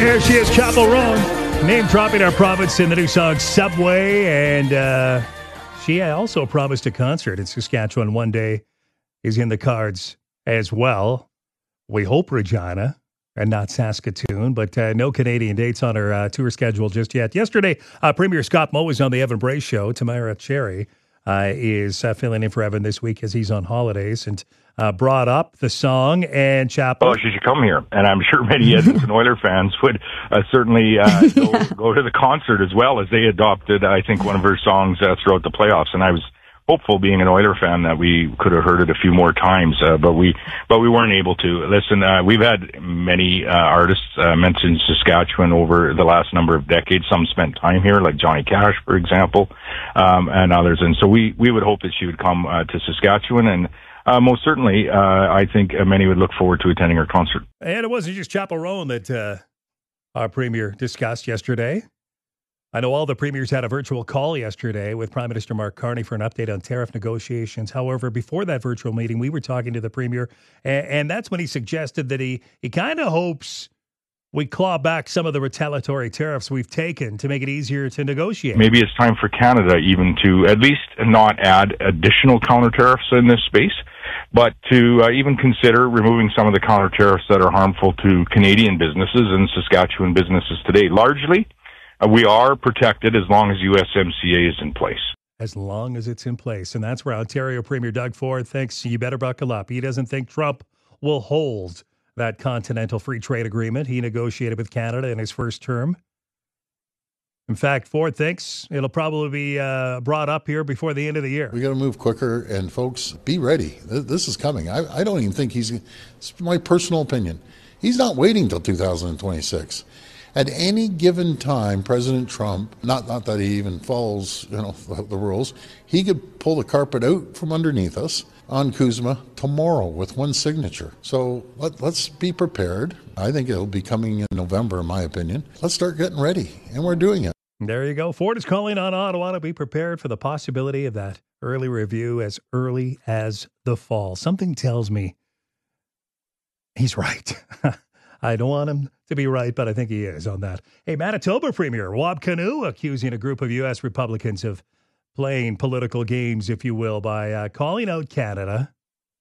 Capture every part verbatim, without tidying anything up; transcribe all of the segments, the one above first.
There she is, Chapel Roan, name dropping our province in the new song Subway. And uh, she also promised a concert in Saskatchewan one day is in the cards as well. We hope Regina and not Saskatoon, but uh, no Canadian dates on her uh, tour schedule just yet. Yesterday, uh, Premier Scott Moe was on the Evan Bray Show. Tamara Cherry uh, is uh, filling in for Evan this week as he's on holidays, and uh, brought up the song and Chapel. Oh, she should come here, and I'm sure many Edmonton Oilers fans would uh, certainly uh, go, yeah. go to the concert as well, as they adopted, I think, one of her songs uh, throughout the playoffs, and I was hopeful, being an Oiler fan, that we could have heard it a few more times, uh, but we but we weren't able to. Listen, uh, we've had many uh, artists uh, mention Saskatchewan over the last number of decades. Some spent time here, like Johnny Cash, for example, um, and others. And so we, we would hope that she would come uh, to Saskatchewan, and uh, most certainly, uh, I think many would look forward to attending her concert. And it wasn't just Chapel Roan that uh, our Premier discussed yesterday. I know all the premiers had a virtual call yesterday with Prime Minister Mark Carney for an update on tariff negotiations. However, before that virtual meeting, we were talking to the Premier, and, and that's when he suggested that he, he kind of hopes we claw back some of the retaliatory tariffs we've taken to make it easier to negotiate. Maybe it's time for Canada even to at least not add additional counter tariffs in this space, but to uh, even consider removing some of the counter tariffs that are harmful to Canadian businesses and Saskatchewan businesses today. Largely, Uh, we are protected as long as U S M C A is in place. As long as it's in place. And that's where Ontario Premier Doug Ford thinks you better buckle up. He doesn't think Trump will hold that Continental Free Trade Agreement he negotiated with Canada in his first term. In fact, Ford thinks it'll probably be uh, brought up here before the end of the year. We got to move quicker, and folks, be ready. This is coming. I, I don't even think he's, it's my personal opinion, he's not waiting till two thousand twenty-six. At any given time, President Trump, not not that he even follows, you know, the, the rules, he could pull the carpet out from underneath us on Kuzma tomorrow with one signature. So let, let's be prepared. I think it'll be coming in November, in my opinion. Let's start getting ready, and we're doing it. There you go. Ford is calling on Ottawa to be prepared for the possibility of that early review as early as the fall. Something tells me he's right. I don't want him to be right, but I think he is on that. Hey, Manitoba Premier Wab Kinew accusing a group of U S Republicans of playing political games, if you will, by uh, calling out Canada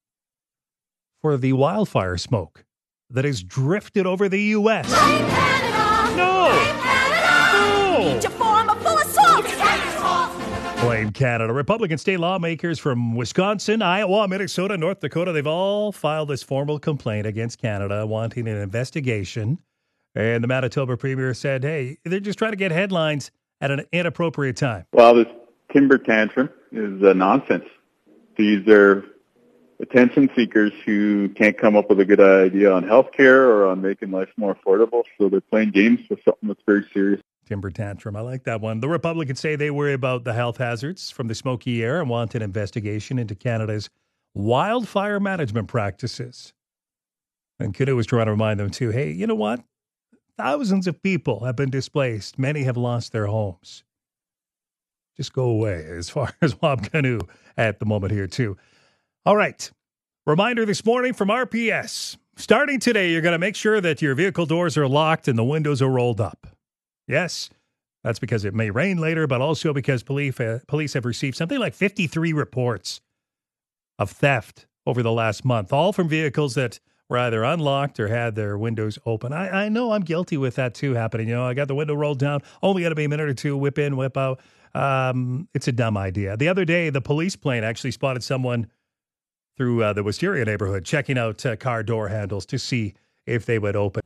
for the wildfire smoke that has drifted over the U S. Blame Canada! No! Blame Canada! No! Each a form of full assault! Blame Canada. Republican state lawmakers from Wisconsin, Iowa, Minnesota, North Dakota, they've all filed this formal complaint against Canada wanting an investigation. And the Manitoba Premier said, hey, they're just trying to get headlines at an inappropriate time. Well, this timber tantrum is uh, nonsense. These are attention seekers who can't come up with a good idea on health care or on making life more affordable, so they're playing games with something that's very serious. Timber tantrum. I like that one. The Republicans say they worry about the health hazards from the smoky air and want an investigation into Canada's wildfire management practices. And Kinew was trying to remind them, too, hey, you know what? Thousands of people have been displaced. Many have lost their homes. Just go away as far as Wab Kinew at the moment here, too. All right. Reminder this morning from R P S. Starting today, you're going to make sure that your vehicle doors are locked and the windows are rolled up. Yes, that's because it may rain later, but also because police, uh, police have received something like fifty-three reports of theft over the last month, all from vehicles that were either unlocked or had their windows open. I, I know I'm guilty with that too happening. You know, I got the window rolled down, only got to be a minute or two, whip in, whip out. Um, it's a dumb idea. The other day, the police plane actually spotted someone through uh, the Wisteria neighborhood checking out uh, car door handles to see if they would open.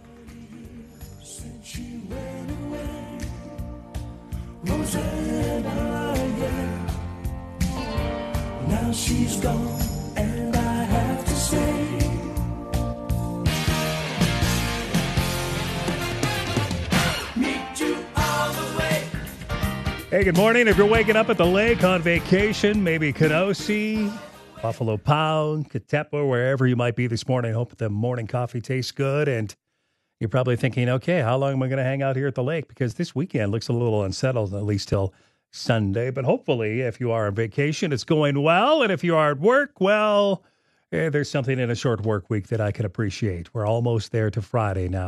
Now she's gone, and I have to say, meet you all the way. Hey, good morning. If you're waking up at the lake on vacation, maybe Kenosee, Buffalo Pound, Katepa, wherever you might be this morning, I hope the morning coffee tastes good. And you're probably thinking, okay, how long am I going to hang out here at the lake? Because this weekend looks a little unsettled, at least till Sunday. But hopefully, if you are on vacation, it's going well. And if you are at work, well, eh, there's something in a short work week that I can appreciate. We're almost there to Friday now.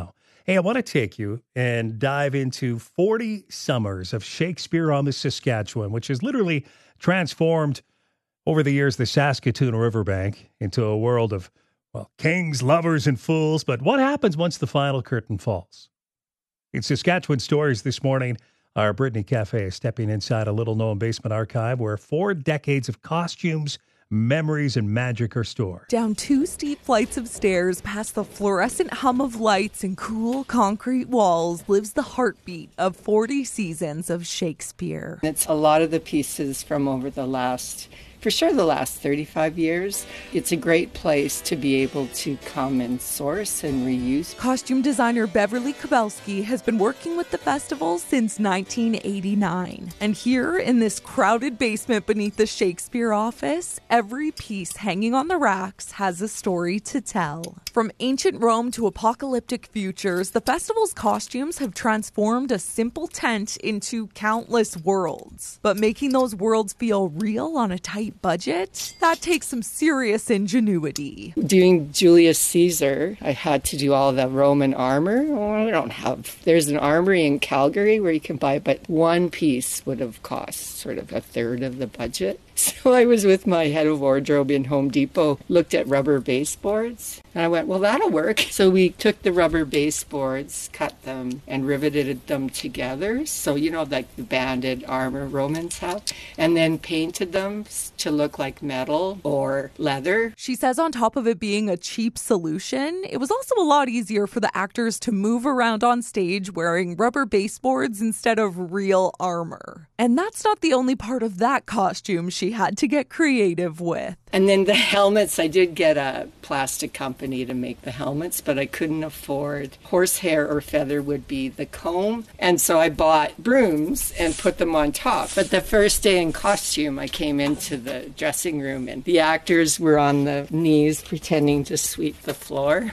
Hey, I want to take you and dive into forty summers of Shakespeare on the Saskatchewan, which has literally transformed over the years the Saskatoon riverbank into a world of, well, kings, lovers, and fools. But what happens once the final curtain falls? In Saskatchewan Stories this morning, our Brittany Cafe is stepping inside a little-known basement archive where four decades of costumes, memories, and magic are stored. Down two steep flights of stairs, past the fluorescent hum of lights and cool concrete walls, lives the heartbeat of forty seasons of Shakespeare. It's a lot of the pieces from over the last, for sure the last thirty-five years. It's a great place to be able to come and source and reuse. Costume designer Beverly Kubelski has been working with the festival since nineteen eighty-nine. And here in this crowded basement beneath the Shakespeare office, every piece hanging on the racks has a story to tell. From ancient Rome to apocalyptic futures, the festival's costumes have transformed a simple tent into countless worlds. But making those worlds feel real on a tight budget, that takes some serious ingenuity. Doing Julius Caesar, I had to do all the Roman armor. Oh, we don't have, there's an armory in Calgary where you can buy, but one piece would have cost sort of a third of the budget. So I was with my head of wardrobe in Home Depot, looked at rubber baseboards, and I went, well, that'll work. So we took the rubber baseboards, cut them, and riveted them together. So, you know, like the banded armor Romans have, and then painted them to look like metal or leather. She says on top of it being a cheap solution, it was also a lot easier for the actors to move around on stage wearing rubber baseboards instead of real armor. And that's not the only part of that costume she had to get creative with. And then the helmets, I did get a plastic company to make the helmets, but I couldn't afford horsehair or feather would be the comb. And so I bought brooms and put them on top. But the first day in costume, I came into the dressing room and the actors were on the knees pretending to sweep the floor.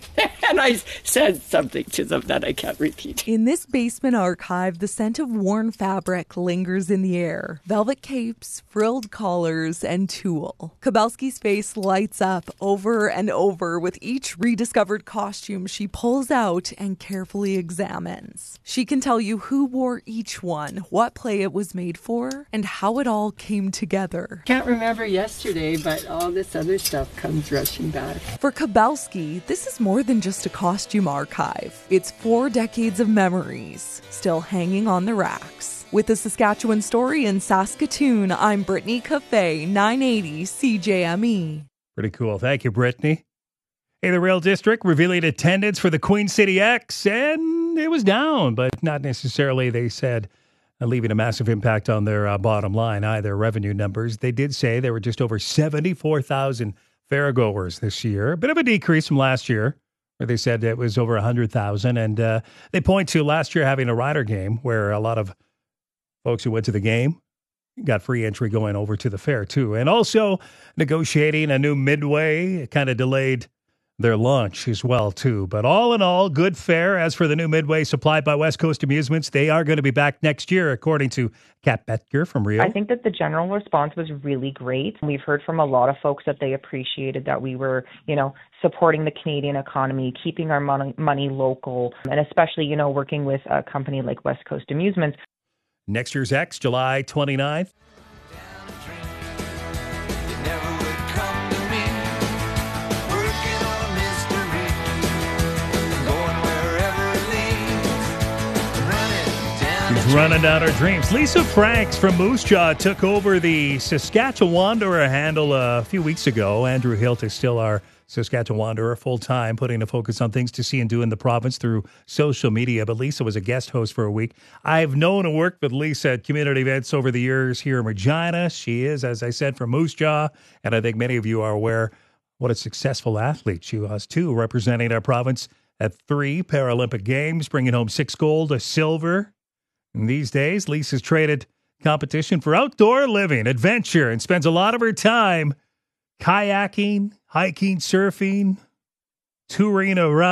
And I said something to them that I can't repeat. In this basement archive, the scent of worn fabric lingers in the air. Velvet capes, frilled collars, and tulle. Kubelski's face lights up over and over with each rediscovered costume she pulls out and carefully examines. She can tell you who wore each one, what play it was made for, and how it all came together. Can't remember yesterday, but all this other stuff comes rushing back. For Kubelski, this is more than just a costume archive. It's four decades of memories still hanging on the racks. With the Saskatchewan Story in Saskatoon, I'm Brittany Cafe, nine eighty C J M E. Pretty cool. Thank you, Brittany. Hey, the Rail District revealing attendance for the Queen City X, and it was down, but not necessarily, they said, uh, leaving a massive impact on their uh, bottom line, either revenue numbers. They did say there were just over seventy-four thousand fairgoers this year. A bit of a decrease from last year, where they said it was over one hundred thousand. And uh, they point to last year having a rider game where a lot of folks who went to the game got free entry going over to the fair, too. And also negotiating a new Midway. It kind of delayed their launch as well, too. But all in all, good fare. As for the new Midway supplied by West Coast Amusements, they are going to be back next year, according to Kat Betker from Rio. I think that the general response was really great. We've heard from a lot of folks that they appreciated that we were, you know, supporting the Canadian economy, keeping our money, money local, and especially, you know, working with a company like West Coast Amusements. Next year's X, July twenty-ninth. Running down our dreams. Lisa Franks from Moose Jaw took over the Saskatchewan Wanderer handle a few weeks ago. Andrew Hilt is still our Saskatchewan Wanderer full-time, putting a focus on things to see and do in the province through social media. But Lisa was a guest host for a week. I've known and worked with Lisa at community events over the years here in Regina. She is, as I said, from Moose Jaw, and I think many of you are aware what a successful athlete she was, too, representing our province at three Paralympic Games, bringing home six gold, a silver. And these days, Lisa's traded competition for outdoor living, adventure, and spends a lot of her time kayaking, hiking, surfing, touring around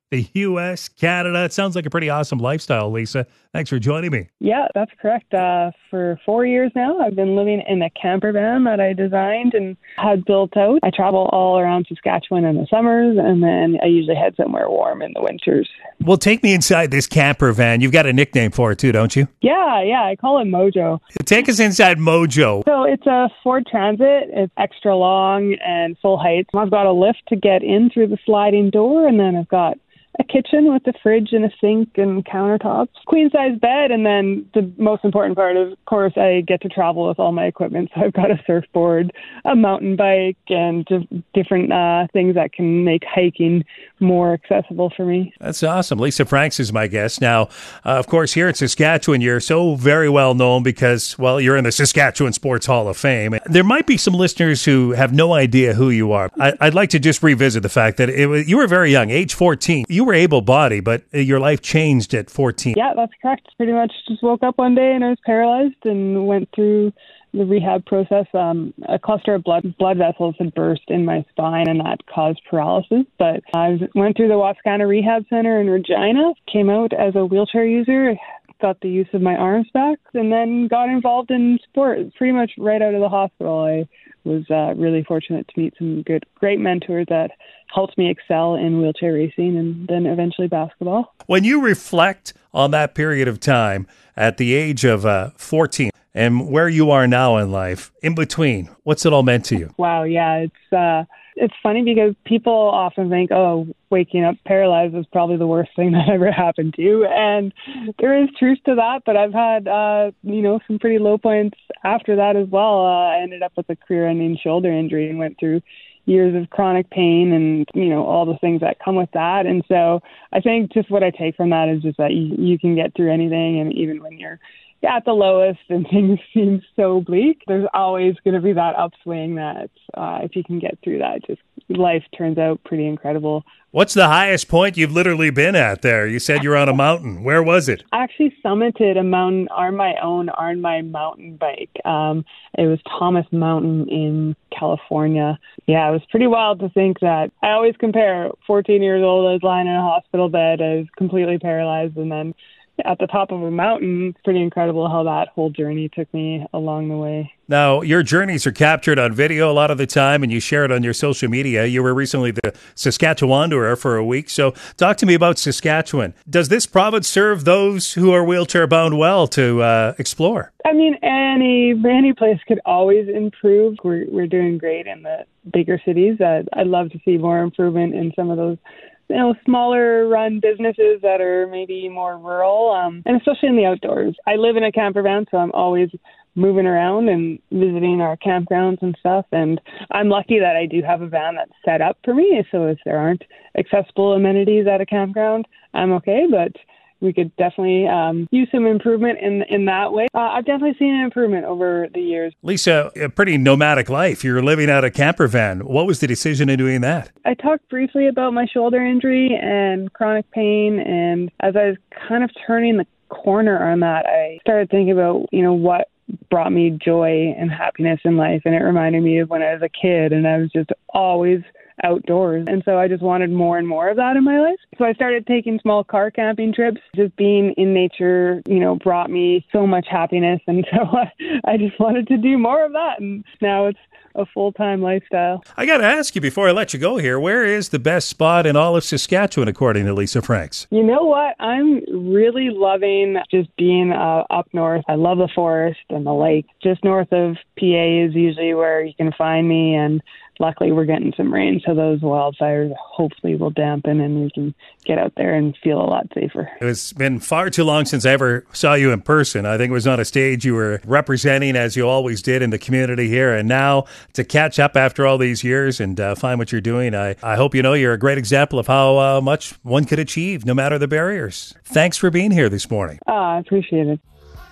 the U S, Canada. It sounds like a pretty awesome lifestyle, Lisa. Thanks for joining me. Yeah, that's correct. Uh, for four years now, I've been living in a camper van that I designed and had built out. I travel all around Saskatchewan in the summers, and then I usually head somewhere warm in the winters. Well, take me inside this camper van. You've got a nickname for it too, don't you? Yeah, yeah, I call it Mojo. Take us inside Mojo. So it's a Ford Transit. It's extra long and full height. I've got a lift to get in through the sliding door, and then I've got a kitchen with a fridge and a sink and countertops, queen size bed, and then the most important part is, of course, I get to travel with all my equipment. So I've got a surfboard, a mountain bike, and just different uh, things that can make hiking more accessible for me. That's awesome. Lisa Franks is my guest. Now, uh, of course, here in Saskatchewan, you're so very well known because, well, you're in the Saskatchewan Sports Hall of Fame. There might be some listeners who have no idea who you are. I, I'd like to just revisit the fact that it was, you were very young, age fourteen. You were able-bodied, but your life changed at fourteen. Yeah, that's correct. Pretty much just woke up one day and I was paralyzed and went through the rehab process. Um, a cluster of blood blood vessels had burst in my spine and that caused paralysis. But I went through the Wascana Rehab Center in Regina, came out as a wheelchair user, got the use of my arms back, and then got involved in sport pretty much right out of the hospital. I was uh, really fortunate to meet some good, great mentors that helped me excel in wheelchair racing and then eventually basketball. When you reflect on that period of time at the age of uh, fourteen and where you are now in life, in between, what's it all meant to you? Wow, yeah, it's uh, it's funny because people often think, oh, waking up paralyzed is probably the worst thing that ever happened to you. And there is truth to that, but I've had, uh, you know, some pretty low points after that as well. Uh, I ended up with a career-ending shoulder injury and went through years of chronic pain and, you know, all the things that come with that. And so I think just what I take from that is just that you, you can get through anything. And even when you're at the lowest and things seem so bleak, there's always going to be that upswing that uh, if you can get through that, just life turns out pretty incredible. What's the highest point you've literally been at there? You said you're on a mountain. Where was it? I actually summited a mountain on my own, on my mountain bike. Um, it was Thomas Mountain in California. Yeah, it was pretty wild to think that. I always compare fourteen years old, I was lying in a hospital bed, I was completely paralyzed, and then at the top of a mountain. It's pretty incredible how that whole journey took me along the way. Now, your journeys are captured on video a lot of the time, and you share it on your social media. You were recently the Saskatchewanderer for a week. So talk to me about Saskatchewan. Does this province serve those who are wheelchair-bound well to uh, explore? I mean, any any place could always improve. We're, we're doing great in the bigger cities. Uh, I'd love to see more improvement in some of those you know, smaller run businesses that are maybe more rural, um, and especially in the outdoors. I live in a camper van, so I'm always moving around and visiting our campgrounds and stuff. And I'm lucky that I do have a van that's set up for me. So if there aren't accessible amenities at a campground, I'm okay. But we could definitely um, use some improvement in in that way. Uh, I've definitely seen an improvement over the years. Lisa, a pretty nomadic life. You're living out a camper van. What was the decision in doing that? I talked briefly about my shoulder injury and chronic pain, and as I was kind of turning the corner on that, I started thinking about, you know, what brought me joy and happiness in life, and it reminded me of when I was a kid, and I was just always outdoors. And so I just wanted more and more of that in my life. So I started taking small car camping trips. Just being in nature, you know, brought me so much happiness. And so I, I just wanted to do more of that. And now it's a full-time lifestyle. I got to ask you before I let you go here, where is the best spot in all of Saskatchewan, according to Lisa Franks? You know what? I'm really loving just being uh, up north. I love the forest and the lake. Just north of P A is usually where you can find me, and luckily we're getting some rain, so those wildfires hopefully will dampen and we can get out there and feel a lot safer. It's been far too long since I ever saw you in person. I think it was on a stage you were representing, as you always did, in the community here. And now to catch up after all these years and uh, find what you're doing, I, I hope you know you're a great example of how uh, much one could achieve, no matter the barriers. Thanks for being here this morning. Oh, I appreciate it.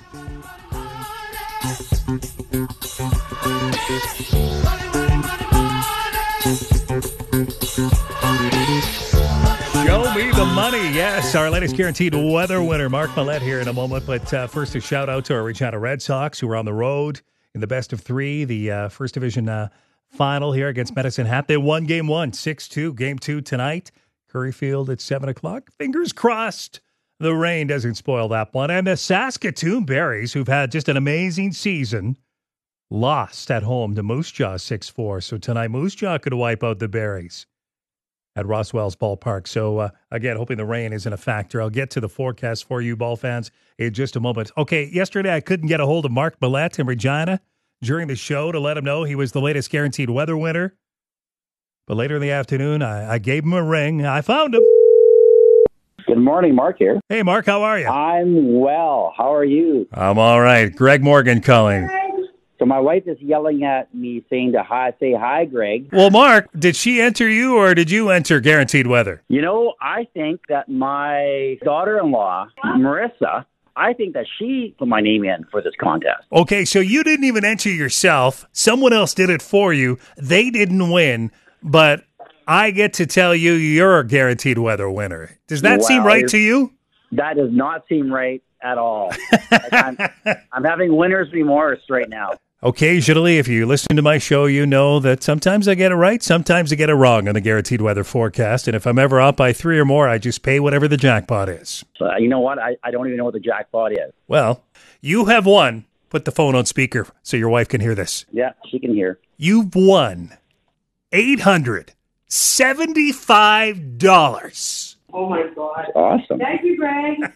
Show me the money. Yes, our latest guaranteed weather winner, Mark Millett, here in a moment. But uh, first, a shout out to our Regina Red Sox, who are on the road in the best of three, the uh, first division uh, final here against Medicine Hat. They won game one, six two. Game two tonight Curryfield at seven o'clock. Fingers crossed the rain doesn't spoil that one. And the Saskatoon Berries, who've had just an amazing season, lost at home to Moose Jaw six four. So tonight, Moose Jaw could wipe out the Berries at Roswell's Ballpark. So, uh, again, hoping the rain isn't a factor. I'll get to the forecast for you, ball fans, in just a moment. Okay, yesterday I couldn't get a hold of Mark Millett in Regina during the show to let him know he was the latest guaranteed weather winner. But later in the afternoon, I, I gave him a ring. I found him. Good morning, Mark here. Hey, Mark, how are you? I'm well. How are you? I'm all right. Greg Morgan calling. So my wife is yelling at me saying to hi, say hi, Greg. Well, Mark, did she enter you or did you enter guaranteed weather? You know, I think that my daughter-in-law, Marissa, I think that she put my name in for this contest. Okay, so you didn't even enter yourself. Someone else did it for you. They didn't win, but I get to tell you you're a guaranteed weather winner. Does that Wow, seem right to you? That does not seem right at all. Like I'm, I'm having winner's remorse right now. Occasionally, if you listen to my show, you know that sometimes I get it right, sometimes I get it wrong on the guaranteed weather forecast. And if I'm ever up by three or more, I just pay whatever the jackpot is. So, you know what? I, I don't even know what the jackpot is. Well, you have won. Put the phone on speaker so your wife can hear this. Yeah, she can hear. You've won eight hundred seventy-five dollars. Oh, my God. Awesome. Thank you, Greg.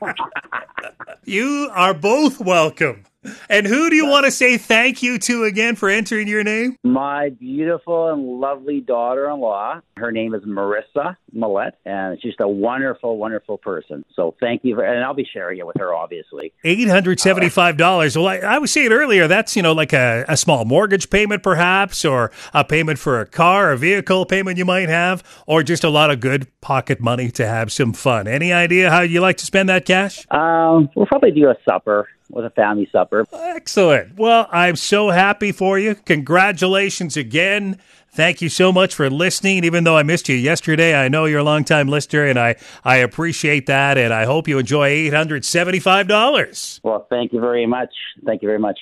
You are both welcome. And who do you want to say thank you to again for entering your name? My beautiful and lovely daughter-in-law. Her name is Marissa Millett, and she's a wonderful, wonderful person. So thank you. For, and I'll be sharing it with her, obviously. eight hundred seventy-five dollars. Well, I, I was saying earlier, that's, you know, like a, a small mortgage payment perhaps, or a payment for a car or vehicle payment you might have, or just a lot of good pocket money to have some fun. Any idea how you like to spend that cash? Um, we'll probably do a supper. With a family supper. Excellent. Well, I'm so happy for you. Congratulations again. Thank you so much for listening. Even though I missed you yesterday, I know you're a longtime listener, and I, I appreciate that, and I hope you enjoy eight hundred seventy-five dollars. Well, thank you very much. Thank you very much.